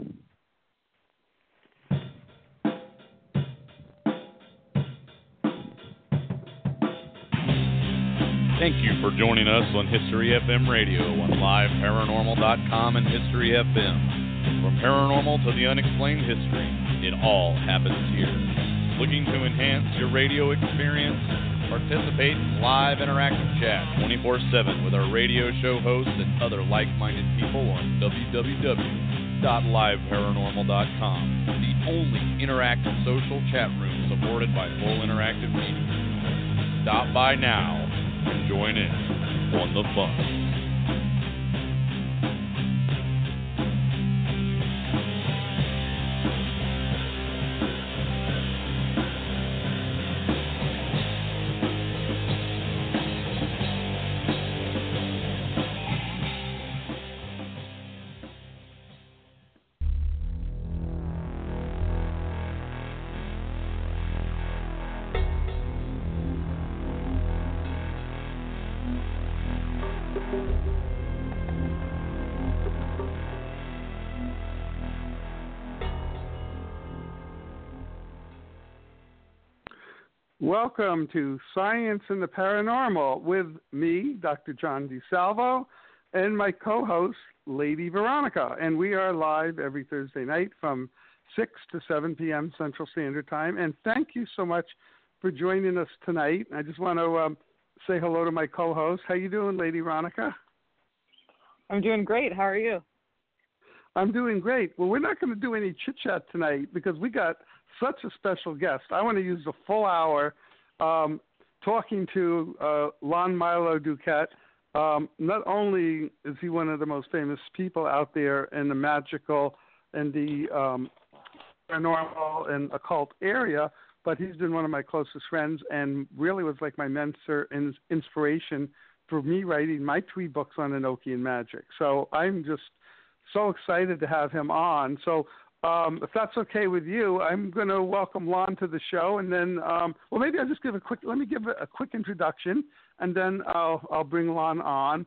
Thank you for joining us on History FM Radio on LiveParanormal.com and History FM. From paranormal to the unexplained history, it all happens here. Looking to enhance your radio experience? Participate in live interactive chat 24/7 with our radio show hosts and other like-minded people on www.liveparanormal.com, the only interactive social chat room supported by full interactive media. Stop by now and join in on the fun. Welcome to Science and the Paranormal with me, Dr. John DeSalvo, and my co-host, Lady Veronica. And we are live every Thursday night from 6 to 7 p.m. Central Standard Time. And thank you so much for joining us tonight. I just want to say hello to my co-host. How you doing, Lady Veronica? I'm doing great. How are you? I'm doing great. Well, we're not going to do any chit-chat tonight because we got such a special guest. I want to use the full hour talking to Lon Milo DuQuette. Not only is he one of the most famous people out there in the magical and the paranormal and occult area, but he's been one of my closest friends and really was like my mentor and inspiration for me writing my 3 books on Enochian magic. So I'm just so excited to have him on. So if that's okay with you, I'm going to welcome Lon to the show, and then, maybe I'll just give a quick introduction, and then I'll bring Lon on.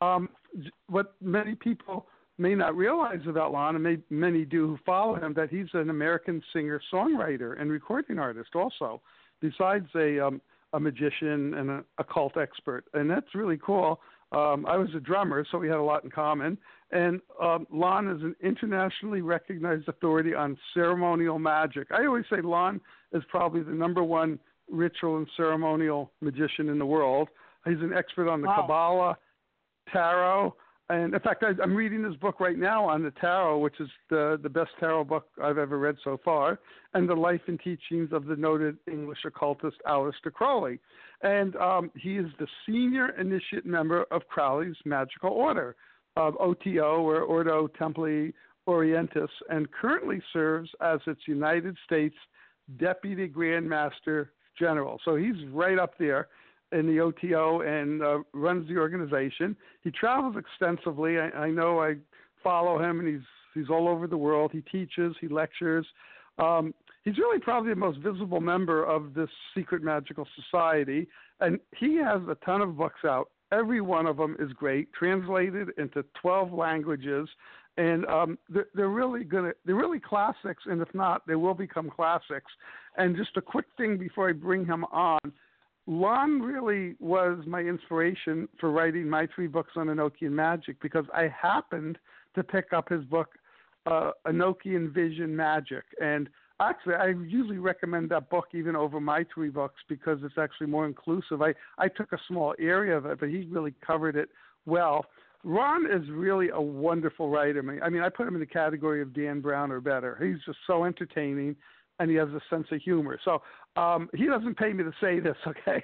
What many people may not realize about Lon, and many do who follow him, that he's an American singer-songwriter and recording artist also, besides a magician and an occult expert, and that's really cool. I was a drummer, so we had a lot in common. And Lon is an internationally recognized authority on ceremonial magic. I always say Lon is probably the #1 ritual and ceremonial magician in the world. He's an expert on the Kabbalah, tarot, and in fact, I'm reading this book right now on the tarot, which is the best tarot book I've ever read so far, and the life and teachings of the noted English occultist Aleister Crowley. And he is the senior initiate member of Crowley's Magical Order of OTO, or Ordo Templi Orientis, and currently serves as its United States Deputy Grand Master General. So he's right up there in the OTO and runs the organization. He travels extensively. I know I follow him, and he's all over the world. He teaches, he lectures. He's really probably the most visible member of this secret magical society, and he has a ton of books out. Every one of them is great, translated into 12 languages, and they're really good. They're really classics, and if not, they will become classics. And just a quick thing before I bring him on, Lon really was my inspiration for writing my 3 books on Enochian magic, because I happened to pick up his book, Enochian Vision Magic. And actually, I usually recommend that book even over my 3 books because it's actually more inclusive. I took a small area of it, but he really covered it well. Ron is really a wonderful writer. I mean, I put him in the category of Dan Brown or better. He's just so entertaining, and he has a sense of humor. So he doesn't pay me to say this, okay?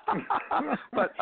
But,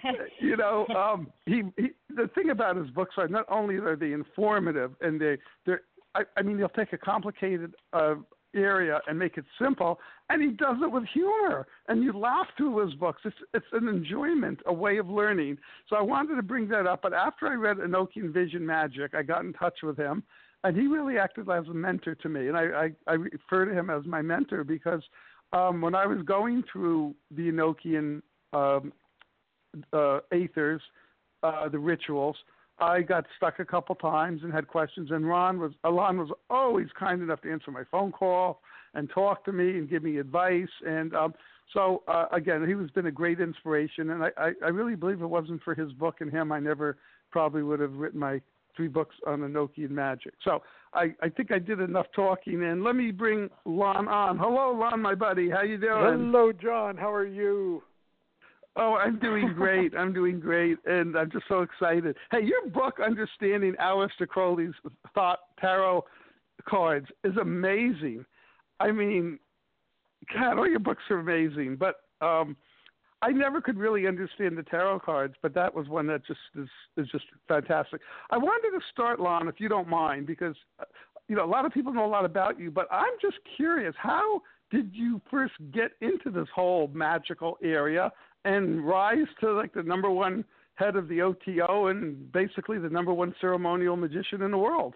the thing about his books are not only are they informative, and he'll take a complicated area and make it simple, and he does it with humor, and you laugh through his books. It's an enjoyment, a way of learning. So I wanted to bring that up, but after I read Enochian Vision Magic, I got in touch with him, and he really acted as a mentor to me, and I refer to him as my mentor because when I was going through the Enochian aethers, the rituals, I got stuck a couple times and had questions, and Alon was always kind enough to answer my phone call and talk to me and give me advice. And so again, he has been a great inspiration, and I really believe if it wasn't for his book and him, I never probably would have written my 3 books on Enochian magic. So I think I did enough talking, and let me bring Lon on. Hello, Lon, my buddy. How you doing? Hello, John. How are you? Oh, I'm doing great. I'm doing great, and I'm just so excited. Hey, your book, Understanding Aleister Crowley's Thought Tarot Cards, is amazing. I mean, God, all your books are amazing, but I never could really understand the tarot cards, but that was one that just is just fantastic. I wanted to start, Lon, if you don't mind, because a lot of people know a lot about you, but I'm just curious, how did you first get into this whole magical area and rise to like the number one head of the OTO and basically the number one ceremonial magician in the world?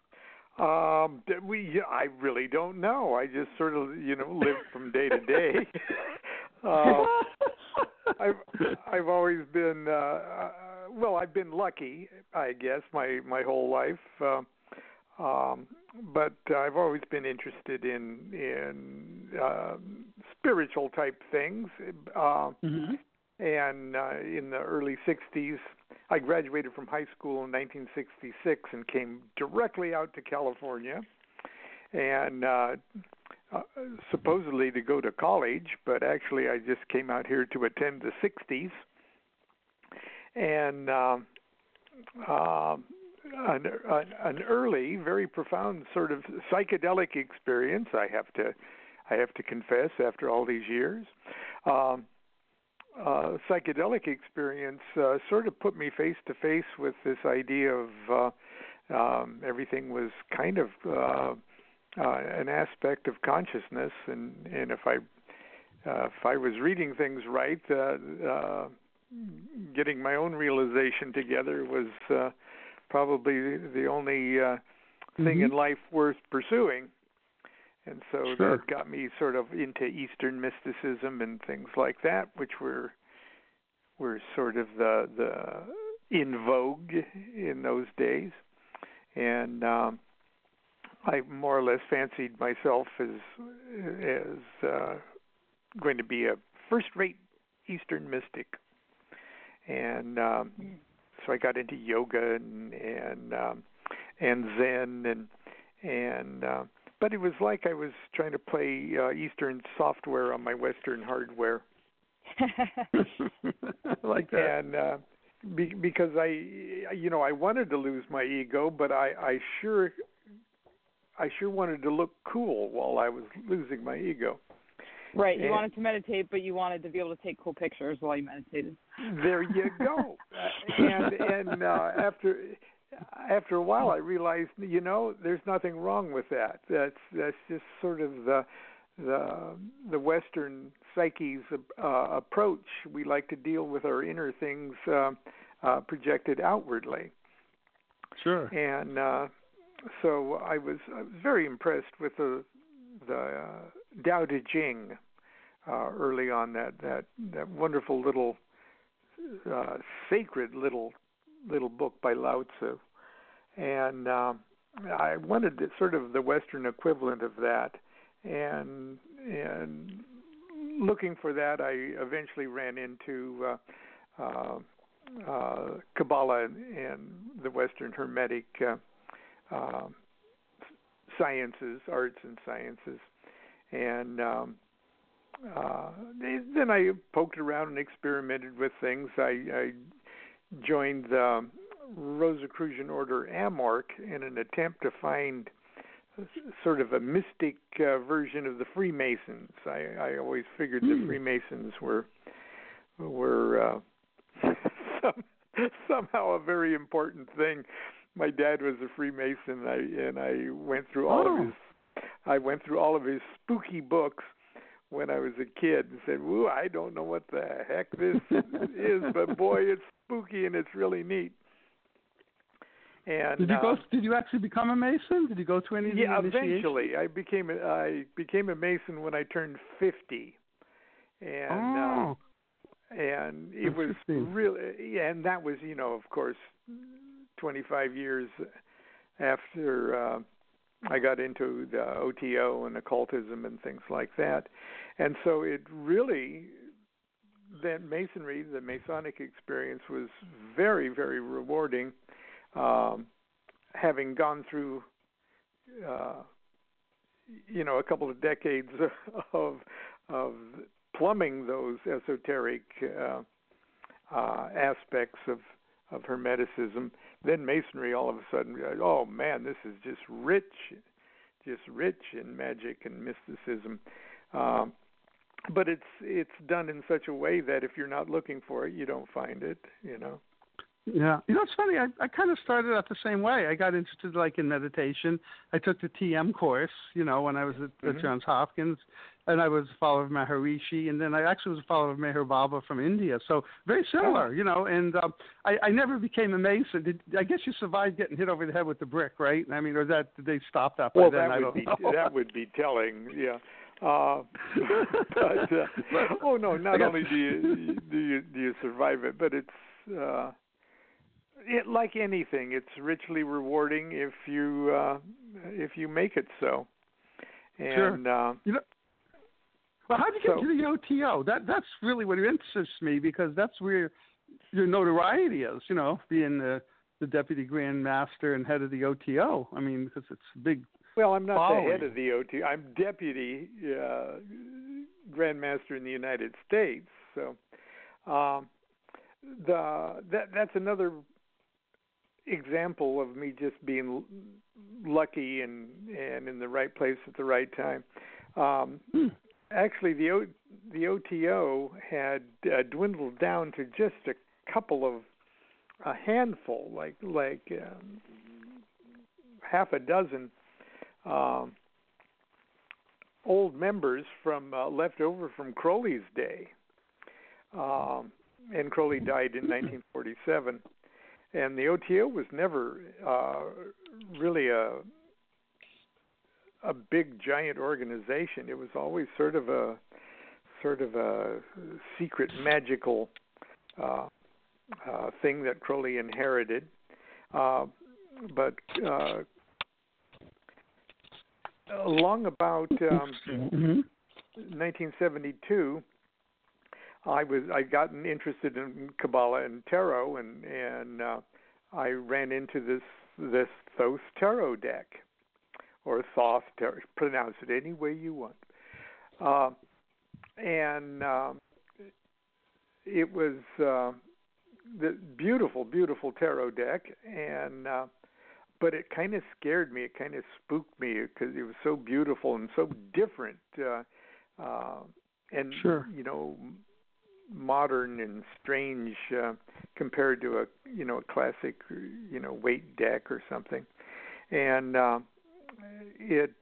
I really don't know. I just sort of, live from day to day. I've always been, I've been lucky, I guess, my whole life. But I've always been interested in spiritual type things. And in the early 60s, I graduated from high school in 1966 and came directly out to California and supposedly to go to college, but actually I just came out here to attend the 60s. And an early, very profound sort of psychedelic experience, I have to confess, after all these years. Psychedelic experience sort of put me face to face with this idea of everything was kind of an aspect of consciousness, and if I was reading things right, getting my own realization together was probably the only thing in life worth pursuing. And so that got me sort of into Eastern mysticism and things like that, which were sort of the in vogue in those days. And I more or less fancied myself as going to be a first-rate Eastern mystic. And so I got into yoga and Zen and but it was like I was trying to play Eastern software on my Western hardware. Like that. And because I wanted to lose my ego, but I sure wanted to look cool while I was losing my ego. Right. You wanted to meditate, but you wanted to be able to take cool pictures while you meditated. There you go. And after a while, I realized, there's nothing wrong with that. That's just sort of the Western psyche's approach. We like to deal with our inner things projected outwardly. Sure. And so I was very impressed with the Tao Te Ching early on. That wonderful little sacred little book by Lao Tzu, and I wanted sort of the Western equivalent of that, and looking for that, I eventually ran into Kabbalah and the Western Hermetic sciences, arts and sciences, and then I poked around and experimented with things. I joined the Rosicrucian Order Amorc in an attempt to find sort of a mystic version of the Freemasons. I always figured the Freemasons were somehow a very important thing. My dad was a Freemason, and I went through all of his spooky books when I was a kid and said, "Woo, I don't know what the heck this is, but boy, it's spooky and it's really neat." And did you actually become a Mason? Did you go to any of the initiations? Eventually. I became a Mason when I turned 50. And and it was really, and that was, of course, 25 years after I got into the OTO and occultism and things like that. And so it really, that Masonry, the Masonic experience was very, very rewarding, having gone through, a couple of decades of plumbing those esoteric aspects of Hermeticism. Then Masonry, all of a sudden, oh man, this is just rich in magic and mysticism. But it's done in such a way that if you're not looking for it, you don't find it. Yeah, it's funny. I kind of started out the same way. I got interested in meditation. I took the TM course, when I was at Johns Hopkins, and I was a follower of Maharishi, and then I actually was a follower of Meher Baba from India. So very similar, And I never became a Mason. I guess you survived getting hit over the head with the brick, right? I mean, or did they stop that by then? That would be telling, yeah. But no! Not only do you survive it, but it's. Like anything, it's richly rewarding if you make it so. And, sure. Well, how did you get to the OTO? That's really what interests me, because that's where your notoriety is. Being the deputy grand master and head of the OTO. I mean, because it's big. Well, I'm not following. the head of the OTO. I'm deputy grand master in the United States. So that's another example of me just being lucky and in the right place at the right time. Actually, the OTO had dwindled down to just a handful, like half a dozen old members from left over from Crowley's day. And Crowley died in 1947. And the OTO was never really a big giant organization. It was always sort of a secret magical thing that Crowley inherited. But along about 1972. I'd gotten interested in Kabbalah and tarot, and I ran into this Thoth tarot deck, or Thoth tarot. Pronounce it any way you want. And it was the beautiful, beautiful tarot deck, and but it kind of scared me. It kind of spooked me because it was so beautiful and so different, and sure. Modern and strange compared to a classic weight deck or something, and it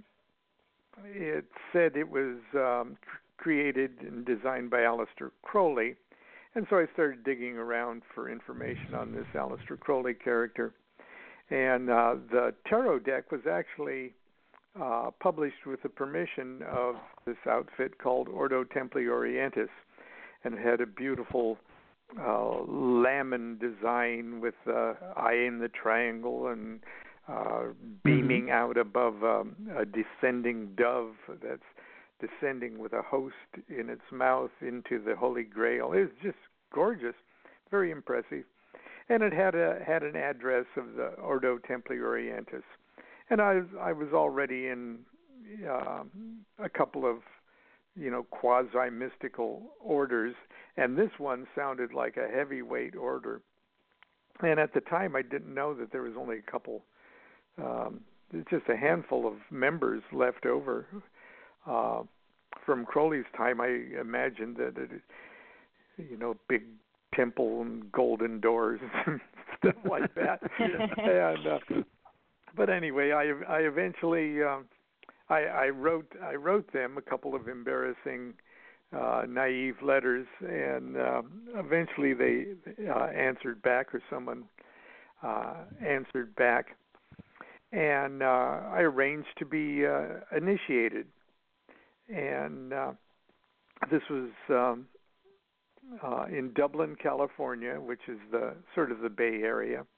said it was created and designed by Aleister Crowley, and so I started digging around for information on this Aleister Crowley character, and the tarot deck was actually published with the permission of this outfit called Ordo Templi Orientis. And it had a beautiful lamen design with eye in the triangle and beaming out above a descending dove that's descending with a host in its mouth into the Holy Grail. It was just gorgeous, very impressive. And it had an address of the Ordo Templi Orientis. And I was already in a couple of quasi-mystical orders, and this one sounded like a heavyweight order. And at the time, I didn't know that there was only a couple, just a handful of members left over. From Crowley's time, I imagined that big temple and golden doors and stuff like that. And, but anyway, I eventually... I wrote them a couple of embarrassing, naive letters, and eventually they answered back, or someone answered back, and I arranged to be initiated. And this was in Dublin, California, which is the sort of the Bay Area,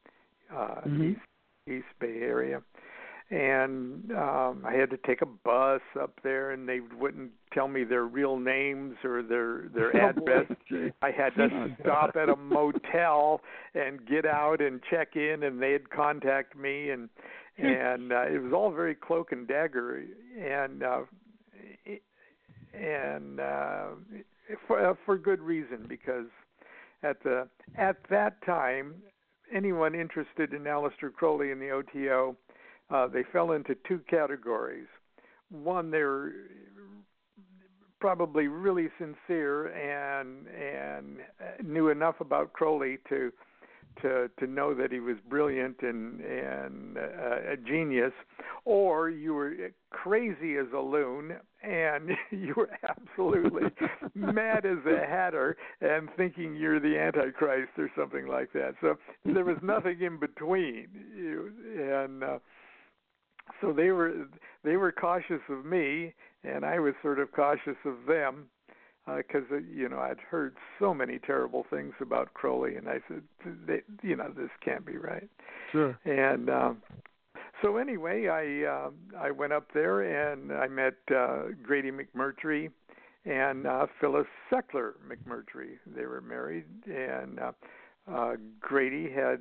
East Bay area. And I had to take a bus up there, and they wouldn't tell me their real names or their address. I had to stop at a motel and get out and check in, and they'd contact me, and it was all very cloak and dagger, and for good reason, because at that time, anyone interested in Aleister Crowley and the OTO, they fell into two categories. One, they were probably really sincere and knew enough about Crowley to know that he was brilliant and a genius, or you were crazy as a loon and you were absolutely mad as a hatter and thinking you're the Antichrist or something like that. So there was nothing in between, and so they were cautious of me, and I was sort of cautious of them, because I'd heard so many terrible things about Crowley, and I said, this can't be right. Sure. And so anyway, I went up there and I met Grady McMurtry and Phyllis Seckler McMurtry. They were married, and Grady had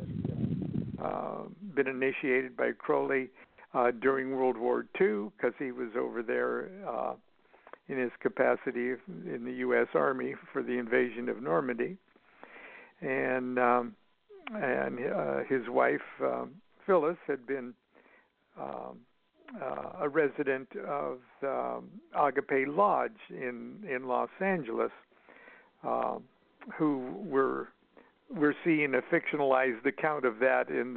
been initiated by Crowley during World War II, because he was over there in his capacity in the U.S. Army for the invasion of Normandy, and his wife Phyllis had been a resident of Agape Lodge in Los Angeles, who we're seeing a fictionalized account of that in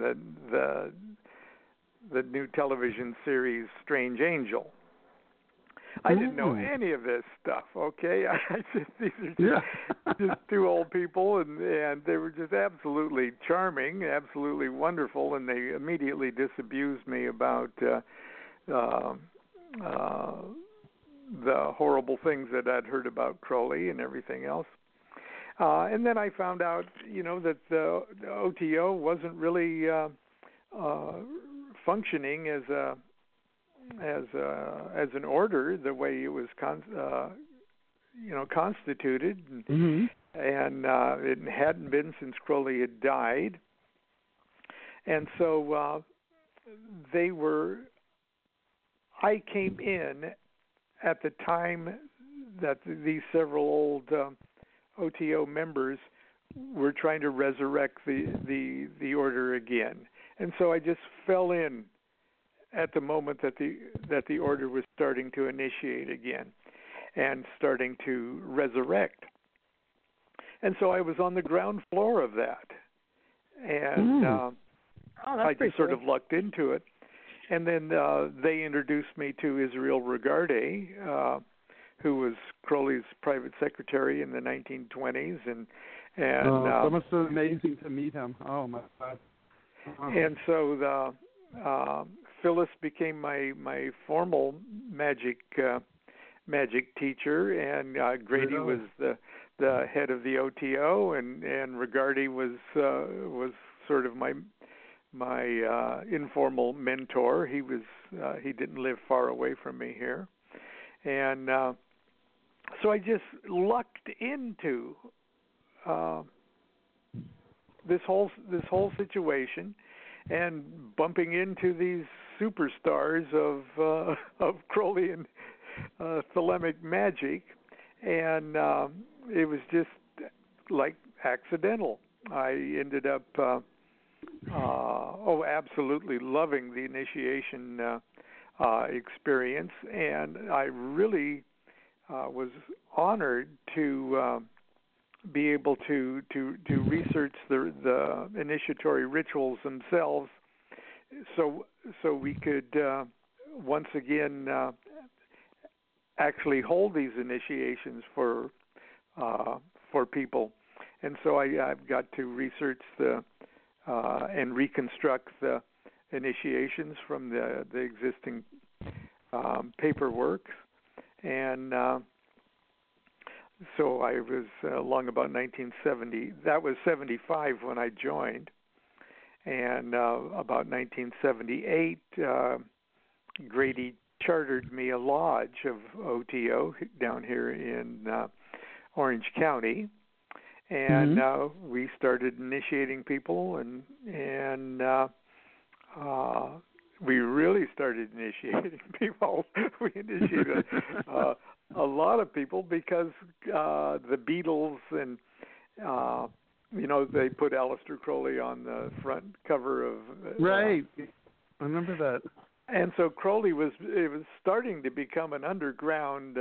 the new television series Strange Angel. I didn't know any of this stuff, okay? These are just two old people, and they were just absolutely charming, absolutely wonderful, and they immediately disabused me about the horrible things that I'd heard about Crowley and everything else. And then I found out, that the OTO wasn't really functioning as an order the way it was constituted, and it hadn't been since Crowley had died. And so I came in at the time that these several old OTO members were trying to resurrect the order again. And so I just fell in at the moment that the order was starting to initiate again and starting to resurrect. And so I was on the ground floor of that. And I just sort of lucked into it. And then they introduced me to Israel Regardie, who was Crowley's private secretary in the 1920s. That must have been amazing to meet him. Oh, my God. And so Phyllis became my formal magic teacher, and Grady was the head of the OTO, and Regardie was sort of my informal mentor. He didn't live far away from me here, and so I just lucked into this whole situation, and bumping into these superstars of Crowleyan Thelemic magic, and it was just like accidental. I ended up absolutely loving the initiation experience, and I really was honored to be able to research the initiatory rituals themselves, so we could once again actually hold these initiations for people. And so I've got to research and reconstruct the initiations from the existing paperwork, and so I was along about 1970. That was 75 when I joined, And about 1978, Grady chartered me a lodge of OTO down here in Orange County, and we started initiating people, and we really started initiating people. We initiated a lot of people because the Beatles and they put Aleister Crowley on the front cover of right. I remember that. And so Crowley was starting to become an underground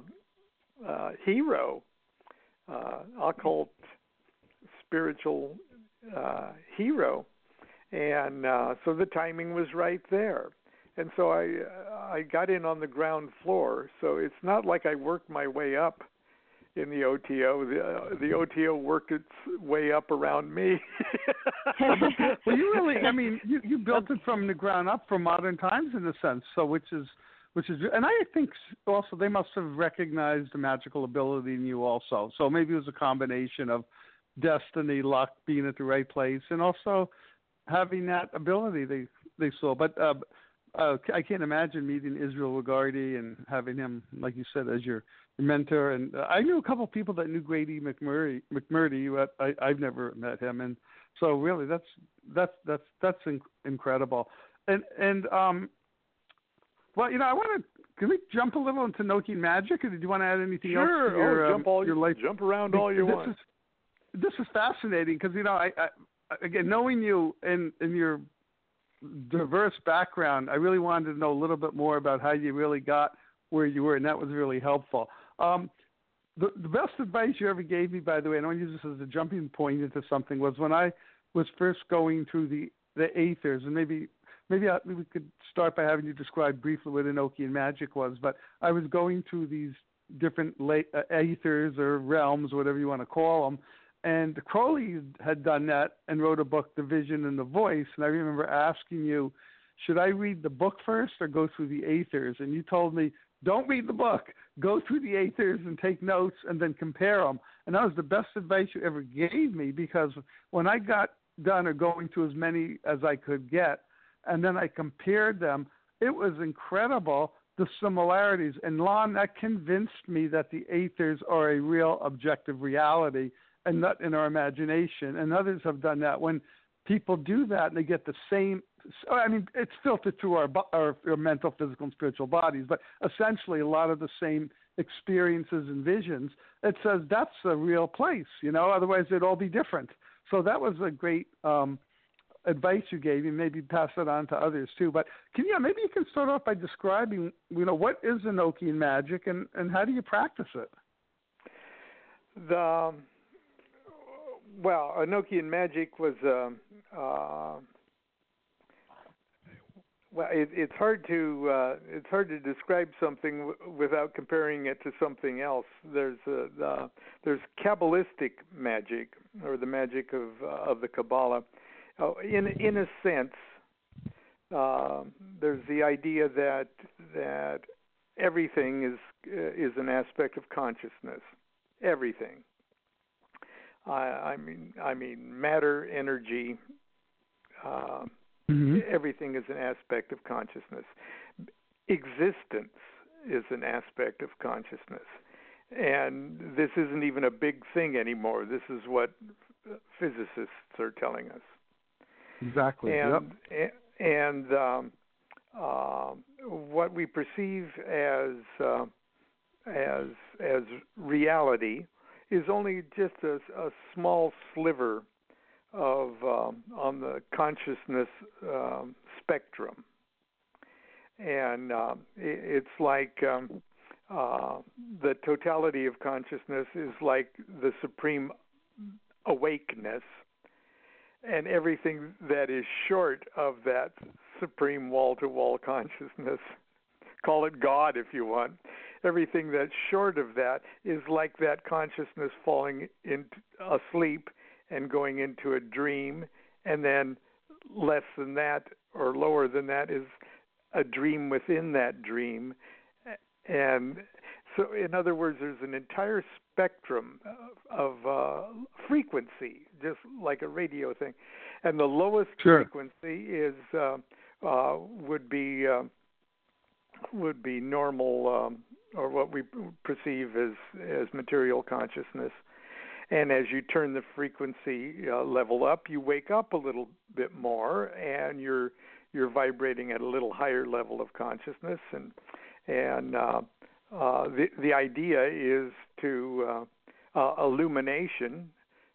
hero, occult, spiritual hero, and so the timing was right there. And so I got in on the ground floor. So it's not like I worked my way up in the OTO. The OTO worked its way up around me. Well, you really, I mean, you built it from the ground up for modern times in a sense. So which is, and I think also they must have recognized the magical ability in you also. So maybe it was a combination of destiny, luck, being at the right place, and also having that ability they saw. But I can't imagine meeting Israel Regardie and having him, like you said, as your mentor. And I knew a couple of people that knew Grady McMurdy, but I've never met him. And so really, that's incredible. And well, I want to. Can we jump a little into Enochian magic, or did you want to add anything else to your life? Jump around all you want. This is fascinating because I again, knowing you and your diverse background, I really wanted to know a little bit more about how you really got where you were, and that was really helpful. The best advice you ever gave me, by the way, and I want to use this as a jumping point into something, was when I was first going through the Aethers, and maybe we could start by having you describe briefly what Enochian magic was. But I was going through these different Aethers or realms, whatever you want to call them, and Crowley had done that and wrote a book, The Vision and the Voice. And I remember asking you, should I read the book first or go through the Aethers? And you told me, don't read the book. Go through the Aethers and take notes and then compare them. And that was the best advice you ever gave me, because when I got done or going through as many as I could get, and then I compared them, it was incredible, the similarities. And Lon, that convinced me that the Aethers are a real objective reality and not in our imagination. And others have done that. When people do that and they get the same, I mean, it's filtered through our mental, physical, and spiritual bodies, but essentially a lot of the same experiences and visions, it says that's a real place, otherwise they'd all be different. So that was a great advice you gave me. Maybe pass it on to others too. But maybe you can start off by describing, what is Enochian magic and how do you practice it? Well, Enochian magic was it's hard to describe something without comparing it to something else. There's Kabbalistic magic, or the magic of the Kabbalah. In a sense, there's the idea that everything is an aspect of consciousness. Everything. I mean, matter, energy. Everything is an aspect of consciousness. Existence is an aspect of consciousness. And this isn't even a big thing anymore. This is what physicists are telling us. Exactly. And what we perceive as reality is only just a small sliver of on the consciousness spectrum, and it's like the totality of consciousness is like the supreme awakeness, and everything that is short of that supreme wall-to-wall consciousness, call it God if you want, everything that's short of that is like that consciousness falling into asleep and going into a dream, and then less than that or lower than that is a dream within that dream. And So, in other words, there's an entire spectrum of frequency, just like a radio thing, and the lowest frequency is would be normal, or what we perceive as material consciousness. And as you turn the frequency level up, you wake up a little bit more, and you're vibrating at a little higher level of consciousness, and the idea is to illumination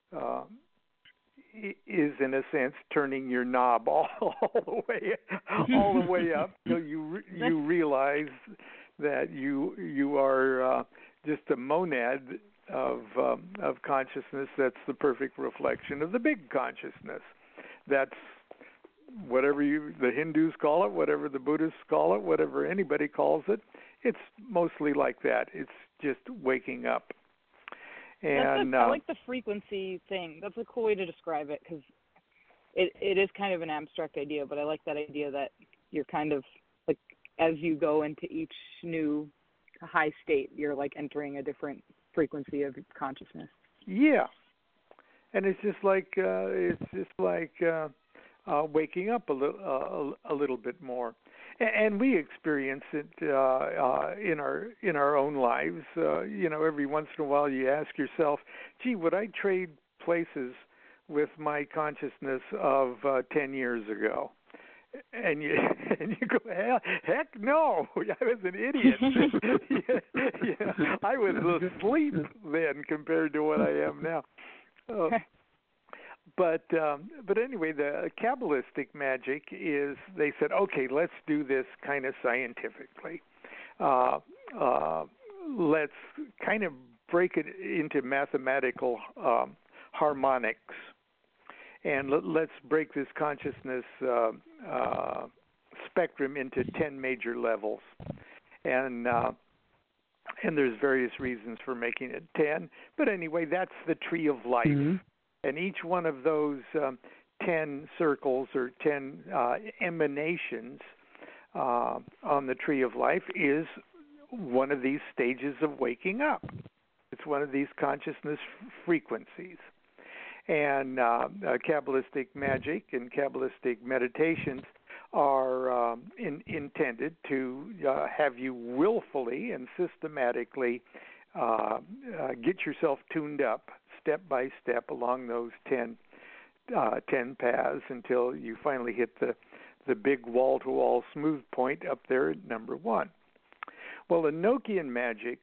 is in a sense turning your knob all the way up till you realize that you are just a monad of consciousness that's the perfect reflection of the big consciousness. That's whatever the Hindus call it, whatever the Buddhists call it, whatever anybody calls it. It's mostly like that. It's just waking up. And I like the frequency thing. That's a cool way to describe it, because it is kind of an abstract idea, but I like that idea that you're kind of like, as you go into each new high state, you're like entering a different frequency of consciousness. Yeah, and it's just like waking up a little bit more, and we experience it in our own lives. Every once in a while, you ask yourself, "Gee, would I trade places with my consciousness of 10 years ago?" And you go, heck no, I was an idiot. I was asleep then compared to what I am now. But anyway, the Kabbalistic magic is, they said, okay, let's do this kind of scientifically. Let's kind of break it into mathematical harmonics. And let's break this consciousness spectrum into 10 major levels. And there's various reasons for making it 10. But anyway, that's the tree of life. Mm-hmm. And each one of those 10 circles or 10 emanations on the tree of life is one of these stages of waking up. It's one of these consciousness frequencies. And Kabbalistic magic and Kabbalistic meditations are intended to have you willfully and systematically get yourself tuned up step by step along those 10 paths until you finally hit the big wall-to-wall smooth point up there at number 1. Well, Enochian magic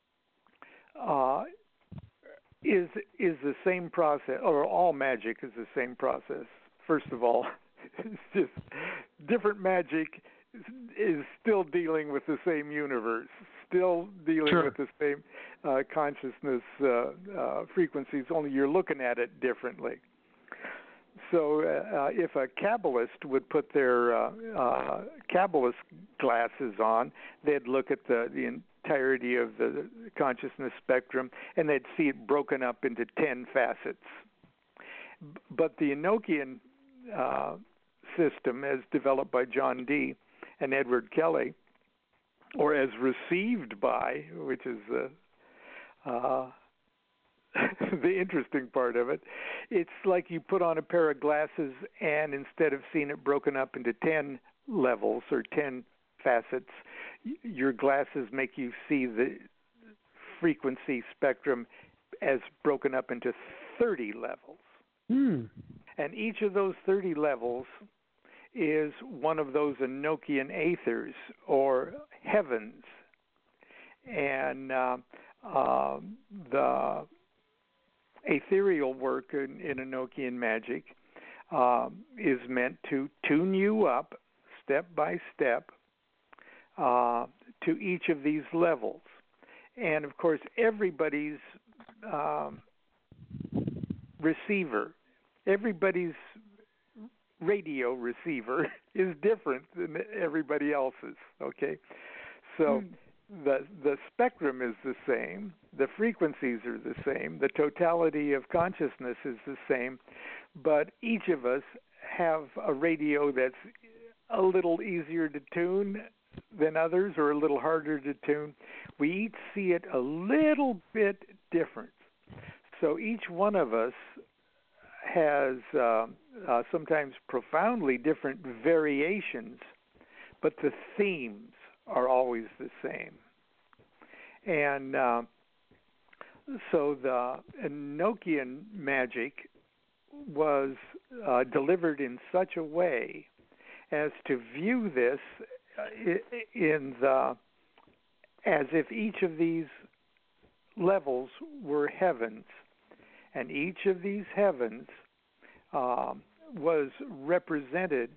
is the same process, or all magic is the same process. First of all, it's just different magic is still dealing with the same universe, still dealing with the same consciousness frequencies, only you're looking at it differently. So if a Kabbalist would put their Kabbalist glasses on, they'd look at the entirety of the consciousness spectrum, and they'd see it broken up into 10 facets. But the Enochian system, as developed by John Dee and Edward Kelly, or as received by, which is the interesting part of it, it's like you put on a pair of glasses, and instead of seeing it broken up into 10 levels or 10 facets, your glasses make you see the frequency spectrum as broken up into 30 levels. And each of those 30 levels is one of those Enochian aethers or heavens. And the ethereal work in Enochian magic is meant to tune you up step by step to each of these levels. And of course, everybody's receiver, everybody's radio receiver is different than everybody else's, okay? So the spectrum is the same, the frequencies are the same, the totality of consciousness is the same, but each of us have a radio that's a little easier to tune, than others or a little harder to tune. We each see it a little bit different. So each one of us has sometimes profoundly different variations, but the themes are always the same. And so the Enochian magic was delivered in such a way as to view this as if each of these levels were heavens, and each of these heavens was represented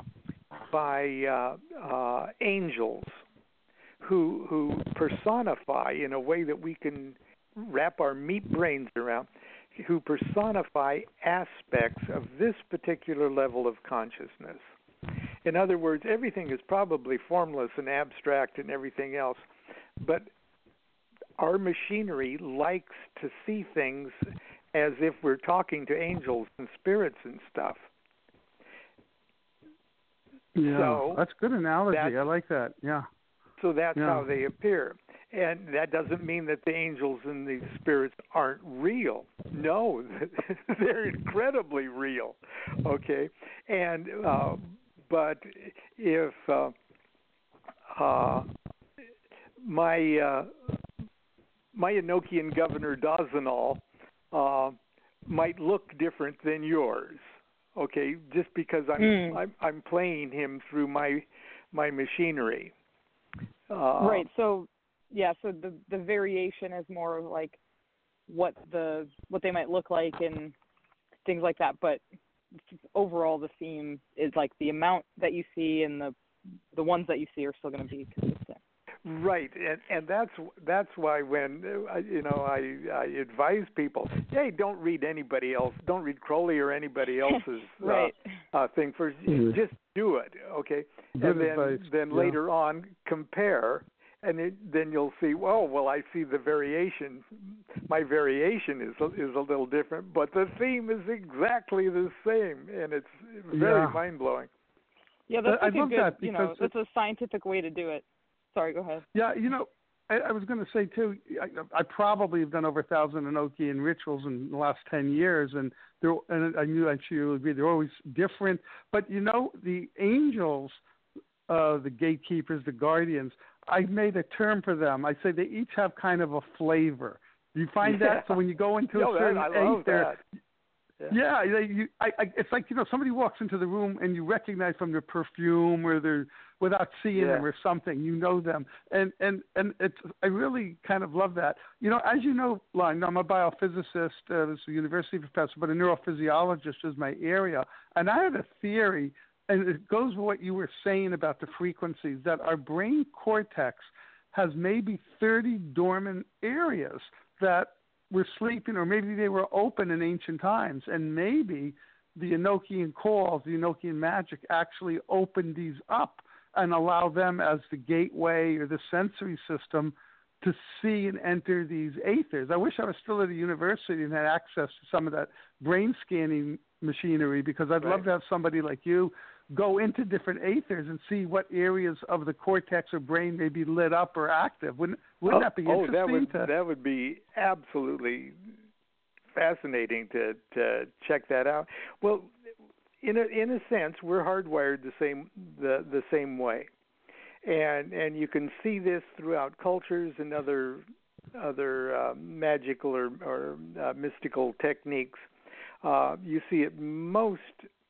by angels who personify in a way that we can wrap our meat brains around, who personify aspects of this particular level of consciousness. In other words, everything is probably formless and abstract and everything else, but our machinery likes to see things as if we're talking to angels and spirits and stuff. Yeah, so that's a good analogy. I like that. Yeah. So that's how they appear. And that doesn't mean that the angels and the spirits aren't real. No, they're incredibly real. Okay? And but if my Enochian governor Dazanal might look different than yours, okay, just because I'm playing him through my machinery. Right. So so the variation is more like what they might look like and things like that, but overall the theme is like the amount that you see and the ones that you see are still going to be consistent. Right, and that's why when I advise people, hey, don't read anybody else, don't read Crowley or anybody else's thing first. Just do it, okay? Good and advice. then later on compare, and then you'll see. Well, I see the variation. My variation is a little different, but the theme is exactly the same, and it's very mind blowing. Yeah, that's like I love that because that's a scientific way to do it. Sorry, go ahead. Yeah, I was going to say, too, I probably have done over 1,000 Enochian rituals in the last 10 years, and I'm sure you'll agree, they're always different. But, the angels, the gatekeepers, the guardians, I made a term for them. I say they each have kind of a flavor. Do you find that? So when you go into a certain aether, it's like, somebody walks into the room and you recognize from their perfume or their, without seeing them or something, you know them. And it's, I really kind of love that. As you know, Lon, I'm a biophysicist, a university professor, but a neurophysiologist is my area. And I have a theory, and it goes with what you were saying about the frequencies, that our brain cortex has maybe 30 dormant areas that were sleeping, or maybe they were open in ancient times, and maybe the Enochian calls, the Enochian magic actually opened these up and allow them as the gateway or the sensory system to see and enter these aethers. I wish I was still at a university and had access to some of that brain scanning machinery, because I'd love to have somebody like you go into different aethers and see what areas of the cortex or brain may be lit up or active. Wouldn't that be interesting? That would be absolutely fascinating to check that out. Well, in a sense, we're hardwired the same way, and you can see this throughout cultures and other magical or mystical techniques. You see it most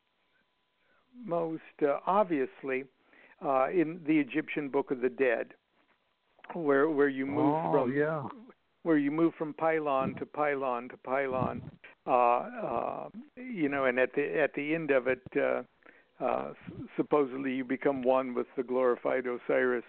obviously in the Egyptian Book of the Dead, where you move where you move from pylon to pylon to pylon, and at the end of it, supposedly you become one with the glorified Osiris,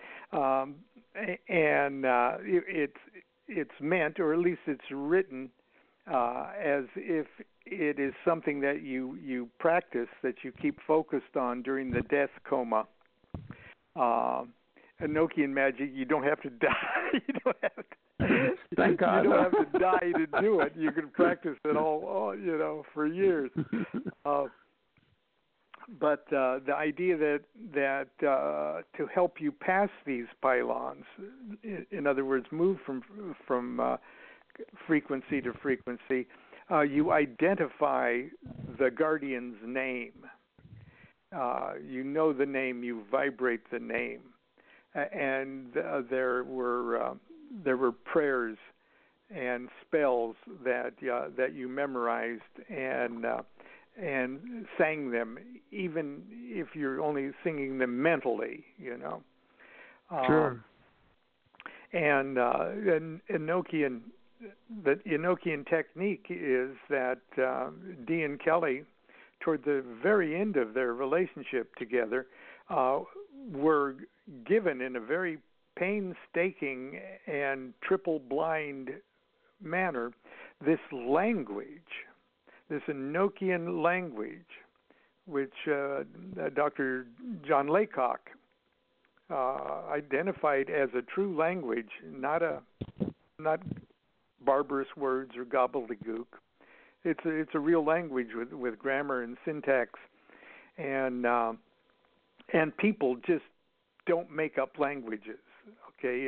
and it's meant, or at least it's written, as if it is something that you practice, that you keep focused on during the death coma. Enochian magic, you don't have to die. You don't have to. Thank God. You don't have to die to do it. You can practice it all for years. But the idea that to help you pass these pylons, in other words, move from frequency to frequency, you identify the guardian's name. You know the name, you vibrate the name, and there were prayers and spells that you memorized and sang them, even if you're only singing them mentally, you know. Sure. And the Enochian technique is that Dee and Kelly, toward the very end of their relationship together, were given in a very painstaking and triple-blind manner this language, this Enochian language, which Dr. John Laycock identified as a true language, not barbarous words or gobbledygook. It's a real language with grammar and syntax, and people just don't make up languages. Okay,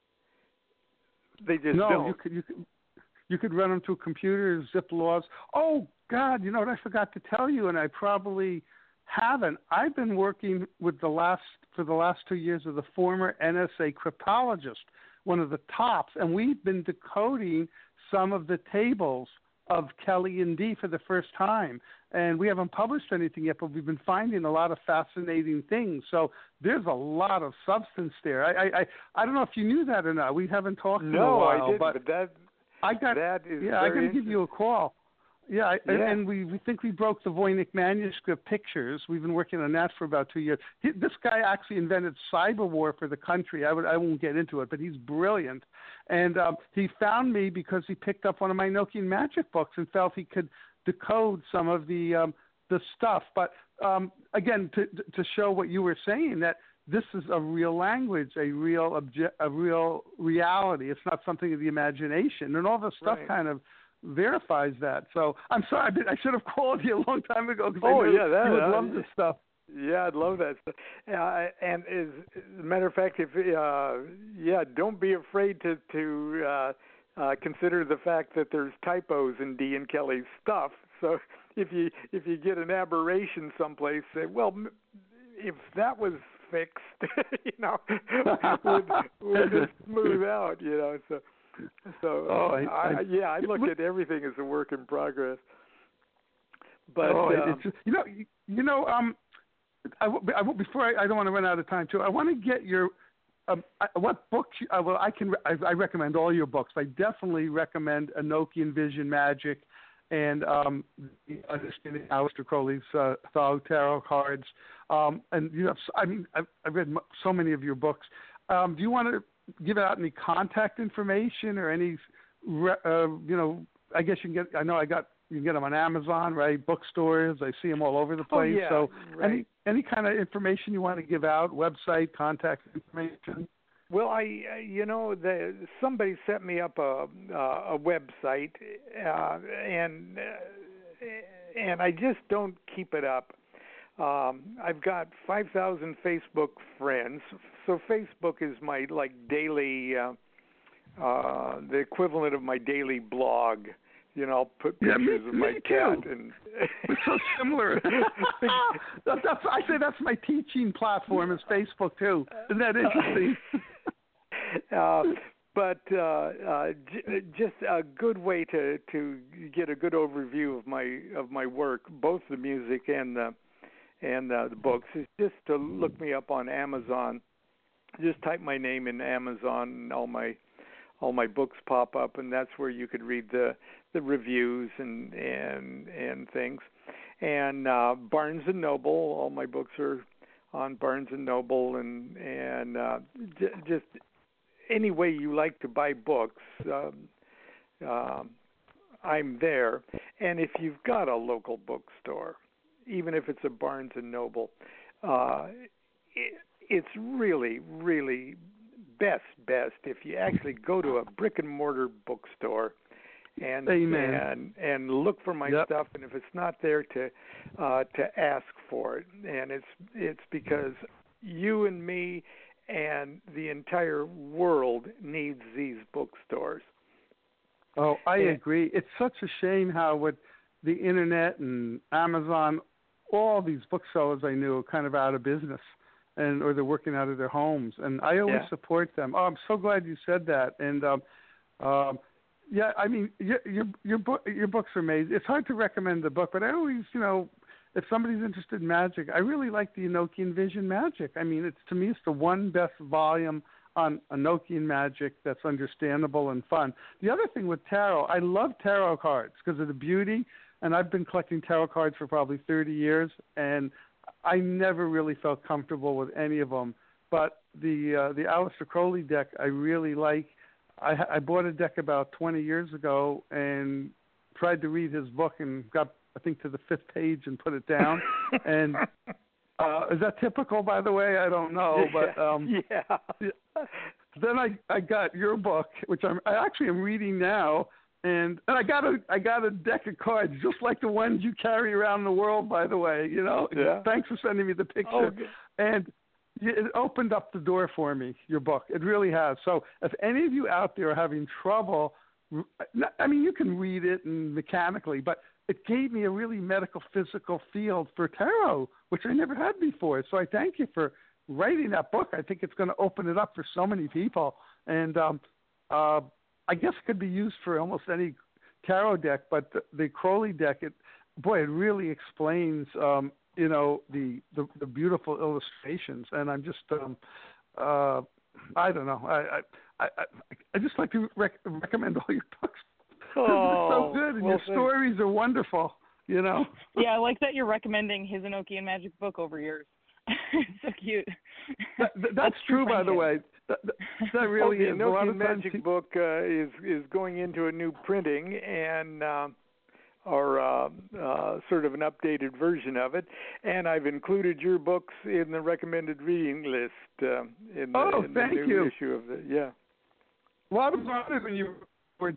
they just don't. You could run them through computers, zip laws. Oh God, you know what I forgot to tell you, and I probably haven't. I've been working for the last 2 years with a former NSA cryptologist, one of the tops, and we've been decoding some of the tables of Kelly and Dee for the first time. And we haven't published anything yet, but we've been finding a lot of fascinating things. So there's a lot of substance there. I don't know if you knew that or not. We haven't talked in a while. No, I didn't, but I got to give you a call. Yeah, and we think we broke the Voynich manuscript pictures. We've been working on that for about 2 years. This guy actually invented cyber war for the country. I won't get into it, but he's brilliant. And he found me because he picked up one of my Enochian magic books and felt he could decode some of the stuff. But again, to show what you were saying, that this is a real language, a real reality. It's not something of the imagination, and all this stuff kind of verifies that. So I'm sorry, I should have called you a long time ago because I knew you would love this stuff. Yeah, I'd love that stuff. And as a matter of fact, don't be afraid to consider the fact that there's typos in Dee and Kelly's stuff. So if you get an aberration someplace, say, well, if that was fixed, would just smooth out, So I look at everything as a work in progress. But before I don't want to run out of time too. I want to get your what books. I recommend all your books. I definitely recommend Enochian Vision Magic and Understanding Aleister Crowley's Thal Tarot Cards. And I've read so many of your books. Do you want to give out any contact information or any, I guess you can get, you can get them on Amazon, right? Bookstores. I see them all over the place. Oh, yeah, so right. any kind of information you want to give out, website, contact information? Well, somebody set me up a website, and I just don't keep it up. I've got 5,000 Facebook friends, so Facebook is my daily, the equivalent of my daily blog. I'll put pictures of my cat, and we're so similar. I say that's my teaching platform is Facebook too. Isn't that interesting? But just a good way to get a good overview of my work, both the music and the books, is just to look me up on Amazon. Just type my name in Amazon, and all my books pop up, and that's where you could read the reviews and things. And Barnes and Noble, all my books are on Barnes and Noble, and just any way you like to buy books, I'm there. And if you've got a local bookstore, even if it's a Barnes and Noble, it's really, really best if you actually go to a brick and mortar bookstore and Amen. and look for my stuff, and if it's not there, to ask for it. And it's because you and me and the entire world needs these bookstores. Oh, I agree. It's such a shame how with the internet and Amazon, all these booksellers I knew are kind of out of business, or they're working out of their homes. And I always support them. Oh, I'm so glad you said that. And yeah, I mean, your books are amazing. It's hard to recommend the book, but I always, if somebody's interested in magic, I really like the Enochian Vision Magic. I mean, to me, it's the one best volume on Enochian magic that's understandable and fun. The other thing with tarot, I love tarot cards because of the beauty, and I've been collecting tarot cards for probably 30 years, and I never really felt comfortable with any of them. But the Aleister Crowley deck I really like. I bought a deck about 20 years ago and tried to read his book and got, I think, to the 5th page and put it down. And is that typical, by the way? I don't know, but Then I got your book, which I actually am reading now, and I got a deck of cards just like the ones you carry around the world. By the way, Thanks for sending me the picture, and it opened up the door for me. Your book, it really has. So if any of you out there are having trouble, I mean, you can read it and mechanically, but it gave me a really medical, physical field for tarot, which I never had before. So I thank you for writing that book. I think it's going to open it up for so many people. And I guess it could be used for almost any tarot deck, but the Crowley deck, it really explains, the beautiful illustrations. And I'm just, I don't know. I just like to recommend all your books. They're so good, and your stories are wonderful, Yeah, I like that you're recommending his Enochian Magic book over yours. It's so cute. That's true, by the way. That really is. The Enochian Magic book is going into a new printing, and or sort of an updated version of it. And I've included your books in the recommended reading list in the new issue of the Well, I was honored when you were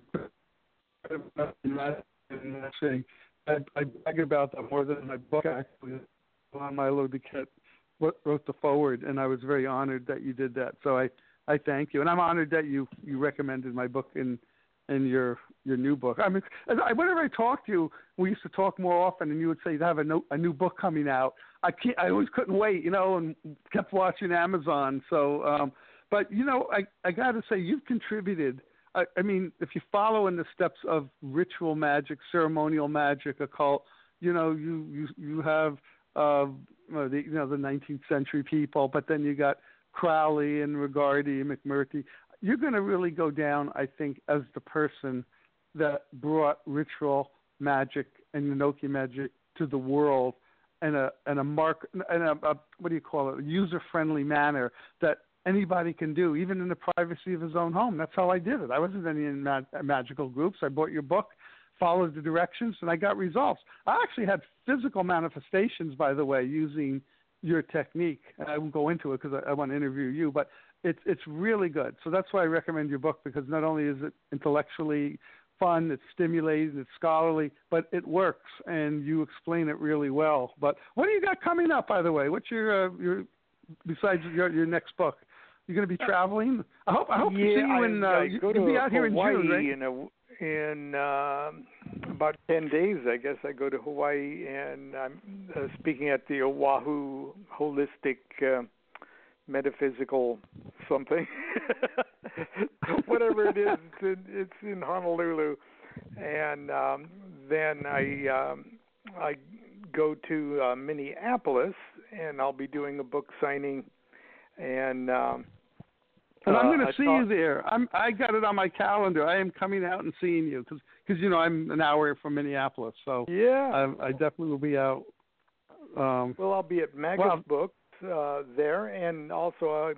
saying I brag about that more than my book, actually. Lon Milo DuQuette wrote the forward, and I was very honored that you did that. So I thank you, and I'm honored that you recommended my book in your new book. I mean, whenever I talk to you, we used to talk more often, and you would say you have a new book coming out. I always couldn't wait, and kept watching Amazon. So, but I got to say, you've contributed. I mean, if you follow in the steps of ritual magic, ceremonial magic, occult, you have the 19th century people, but then you got Crowley and Regardie and McMurtry. You're going to really go down, I think, as the person that brought ritual magic and Enochian magic to the world in a user-friendly manner that anybody can do, even in the privacy of his own home. That's how I did it. I wasn't in magical groups. I bought your book, followed the directions, and I got results. I actually had physical manifestations, by the way, using your technique. I won't go into it because I want to interview you, but it's really good. So that's why I recommend your book, because not only is it intellectually fun, it's stimulating, it's scholarly, but it works, and you explain it really well. But what do you got coming up, by the way? What's your besides your next book? You're going to be traveling? I hope to see you in. You'll be out here in June, right? In about 10 days, I guess. I go to Hawaii, and I'm speaking at the Oahu Holistic Metaphysical something, whatever it is. It's in Honolulu, and then I go to Minneapolis, and I'll be doing a book signing, and I'm going to see you there. I got it on my calendar. I am coming out and seeing you because I'm an hour from Minneapolis, so I definitely will be out. Well, I'll be at Magus Books there, and also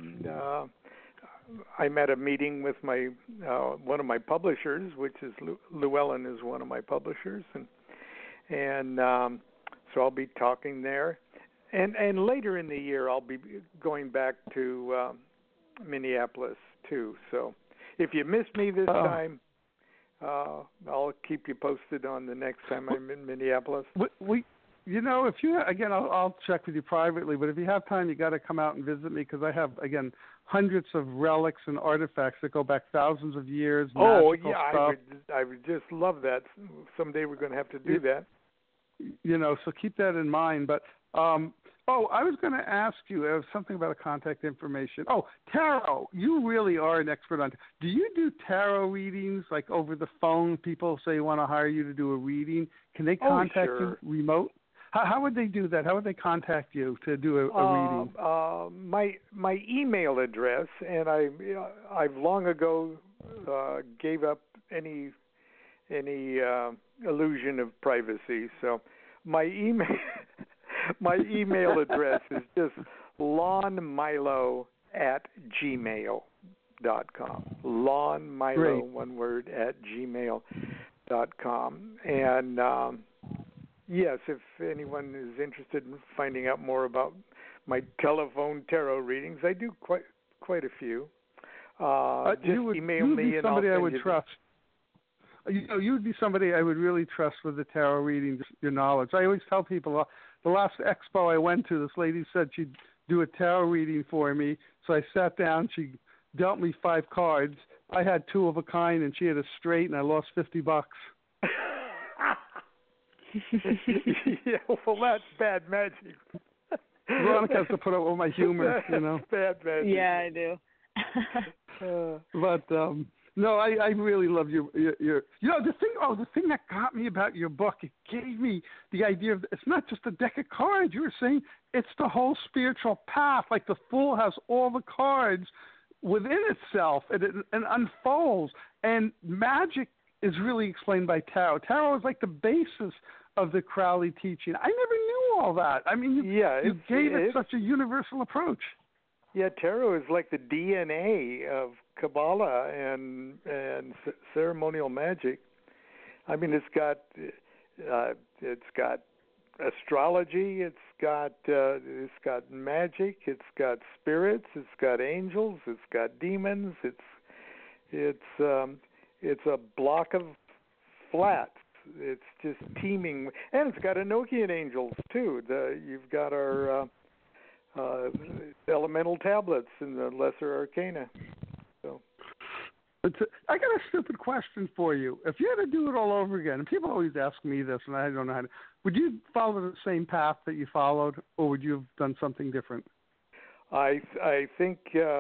I'm at a meeting with my one of my publishers, which is Llewellyn is one of my publishers, and so I'll be talking there, and later in the year I'll be going back to Minneapolis too. So if you miss me this time, I'll keep you posted on the next time I'm in Minneapolis. If you again, I'll check with you privately. But if you have time, you got to come out and visit me because I have hundreds of relics and artifacts that go back thousands of years. Oh yeah, stuff. I would just love that. Someday we're going to have to do that. So keep that in mind. But I was going to ask you something about contact information. Oh, tarot. You really are an expert on. Do you do tarot readings like over the phone? People say want to hire you to do a reading. Can they contact you remote? How would they do that? How would they contact you to do a reading? My email address, and I've long ago gave up any illusion of privacy. So my email address is just lonmilo@gmail.com. Lonmilo, Great. one word, @gmail.com. And yes, if anyone is interested in finding out more about my telephone tarot readings, I do quite a few. Just email me and I'll send I would trust. You would be somebody I would really trust with the tarot reading, just your knowledge. I always tell people, the last expo I went to, this lady said she'd do a tarot reading for me. So I sat down, she dealt me 5 cards. I had 2 of a kind and she had a straight and I lost $50. Yeah, well, that's bad magic. Veronica has to put up with my humor, Bad magic. Yeah, I do. But no, I really love your the thing that got me about your book, it gave me the idea of it's not just a deck of cards. You were saying it's the whole spiritual path. Like the Fool has all the cards within itself, and it unfolds. And magic is really explained by tarot. Tarot is like the basis of the Crowley teaching. I never knew all that. I mean, you gave it such a universal approach. Yeah, tarot is like the DNA of Kabbalah and ceremonial magic. I mean, it's got astrology, it's got magic, it's got spirits, it's got angels, it's got demons. It's a block of flats. It's just teeming, and it's got Enochian angels too. You've got our elemental tablets in the Lesser Arcana. So, I got a stupid question for you. If you had to do it all over again, and people always ask me this, and I don't know how to, would you follow the same path that you followed, or would you have done something different? I think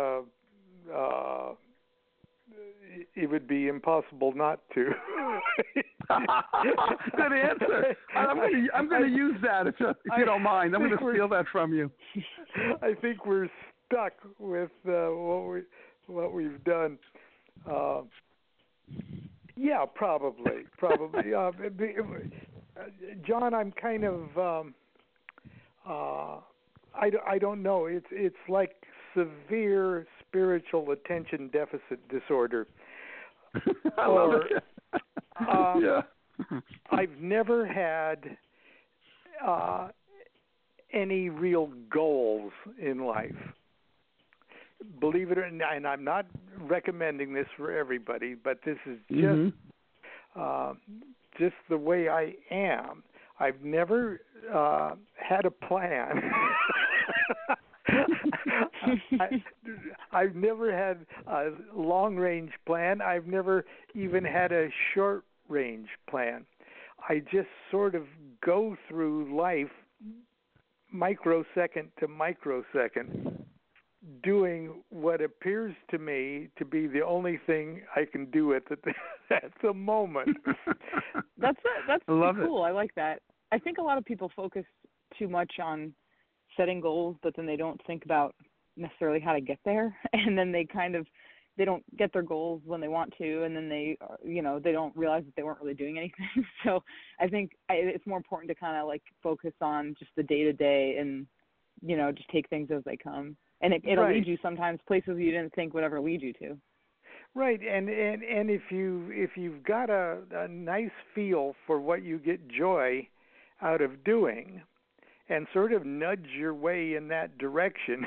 it would be impossible not to. Good answer. I'm going to use that if you don't mind. I'm going to steal that from you. I think we're stuck with what we've done. Yeah, probably. John, I'm kind of I don't know. It's like severe spiritual attention deficit disorder. I love it. Yeah. I've never had any real goals in life. Believe it or not, and I'm not recommending this for everybody, but this is just the way I am. I've never had a plan. I've never had a long-range plan. I've never even had a short-range plan. I just sort of go through life microsecond to microsecond, doing what appears to me to be the only thing I can do at the moment. That's cool. It. I like that. I think a lot of people focus too much on setting goals, but then they don't think about necessarily how to get there, and then they don't get their goals when they want to, and then they don't realize that they weren't really doing anything. So I think it's more important to kind of like focus on just the day-to-day and just take things as they come, and it'll lead you sometimes places you didn't think would ever lead you to. Right, and if you've got a nice feel for what you get joy out of doing, and sort of nudge your way in that direction,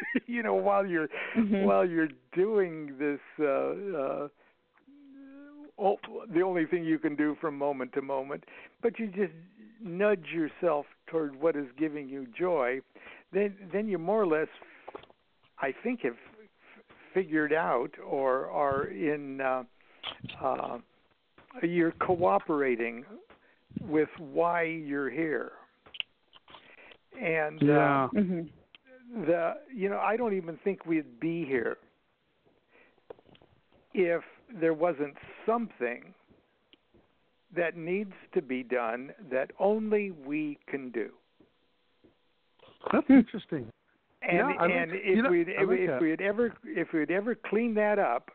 while you're doing this the only thing you can do from moment to moment, but you just nudge yourself toward what is giving you joy, then you more or less, I think, have figured out or are in you're cooperating with why you're here. And I don't even think we'd be here if there wasn't something that needs to be done that only we can do. That's interesting. And if we'd ever clean that up,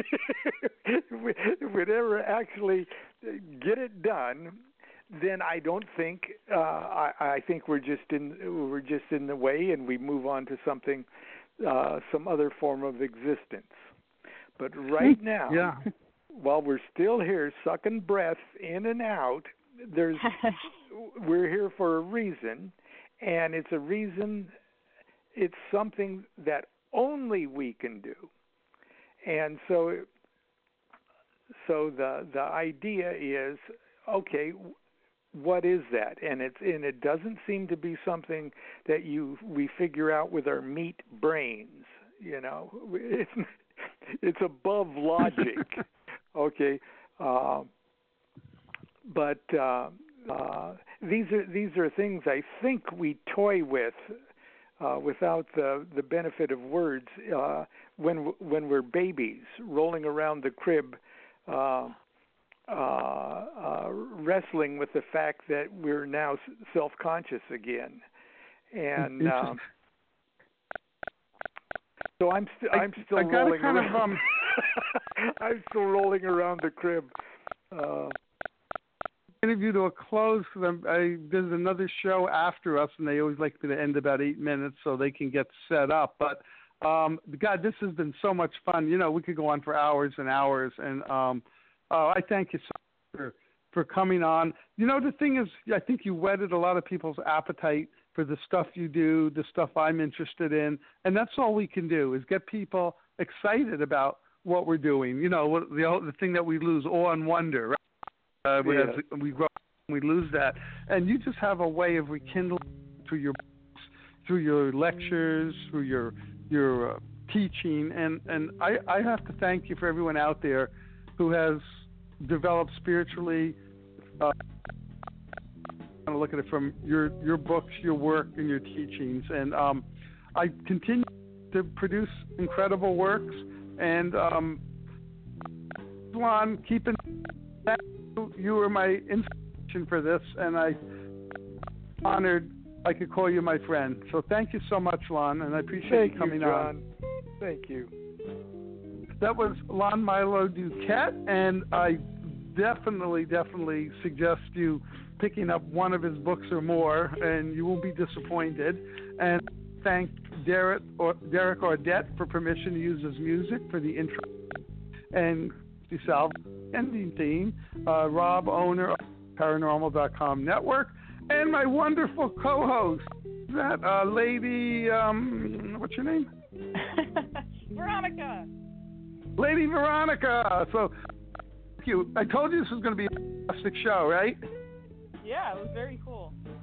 if we'd ever actually get it done, then I don't think I think we're just in the way, and we move on to something, some other form of existence. But right now, while we're still here sucking breath in and out, we're here for a reason, and it's a reason. It's something that only we can do, and so the idea is, okay, what is that? And it doesn't seem to be something that we figure out with our meat brains. It's above logic. Okay, but these are things I think we toy with. Without the benefit of words, when we're babies rolling around the crib, wrestling with the fact that we're now self-conscious again, and so I'm still rolling around. I'm still rolling around the crib. Interview to a close. There's another show after us, and they always like me to end about 8 minutes so they can get set up. But God, this has been so much fun. We could go on for hours and hours, and I thank you so much for coming on. The thing is, I think you whetted a lot of people's appetite for the stuff you do, the stuff I'm interested in, and that's all we can do is get people excited about what we're doing. The thing that we lose, awe and wonder, right? As we grow, we lose that, and you just have a way of rekindling through your books, through your lectures, through your teaching, and I have to thank you for everyone out there who has developed spiritually. I'm going to look at it from your books, your work, and your teachings, and I continue to produce incredible works, and Lon, keep in touch. You were my inspiration for this, and I'm honored I could call you my friend. So thank you so much, Lon, and I appreciate you coming on. Thank you. That was Lon Milo DuQuette, and I definitely suggest you picking up one of his books or more, and you won't be disappointed. And thank Derek Audette for permission to use his music for the intro, and the Salve ending theme, Rob, owner of Paranormal.com network, and my wonderful co-host, that lady, what's your name? Veronica. Lady Veronica. So, thank you. I told you this was going to be a fantastic show, right? Yeah, it was very cool.